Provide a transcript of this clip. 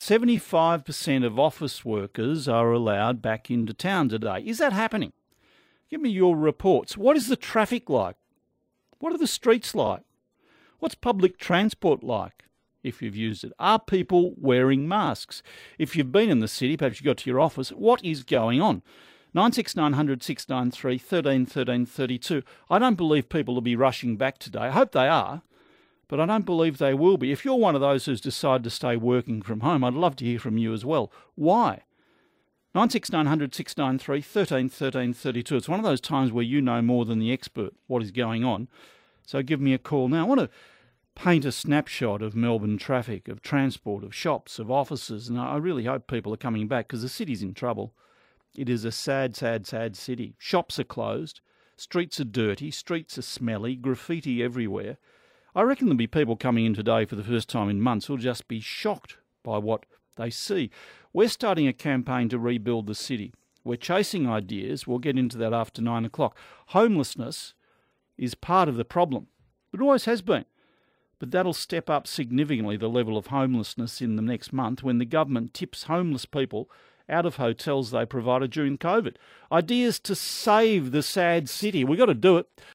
75% of office workers are allowed back into town today. Is that happening? Give me your reports. What is the traffic like? What are the streets like? What's public transport like, if you've used it? Are people wearing masks? If you've been in the city, perhaps you got to your office, what is going on? 96900 693 13 13 32. I don't believe people will be rushing back today. I hope they are, but I don't believe they will be. If you're one of those who's decided to stay working from home, I'd love to hear from you as well. Why? 96900 693 13 13 32. It's one of those times where you know more than the expert what is going on. So give me a call now. I want to paint a snapshot of Melbourne traffic, of transport, of shops, of offices, and I really hope people are coming back because the city's in trouble. It is a sad, sad, sad city. Shops are closed, streets are dirty, streets are smelly, graffiti everywhere. I reckon there'll be people coming in today for the first time in months who'll just be shocked by what they see. We're starting a campaign to rebuild the city. We're chasing ideas. We'll get into that after 9 o'clock. Homelessness is part of the problem. It always has been. But that'll step up significantly the level of homelessness in the next month when the government tips homeless people out of hotels they provided during COVID. Ideas to save the sad city. We've got to do it.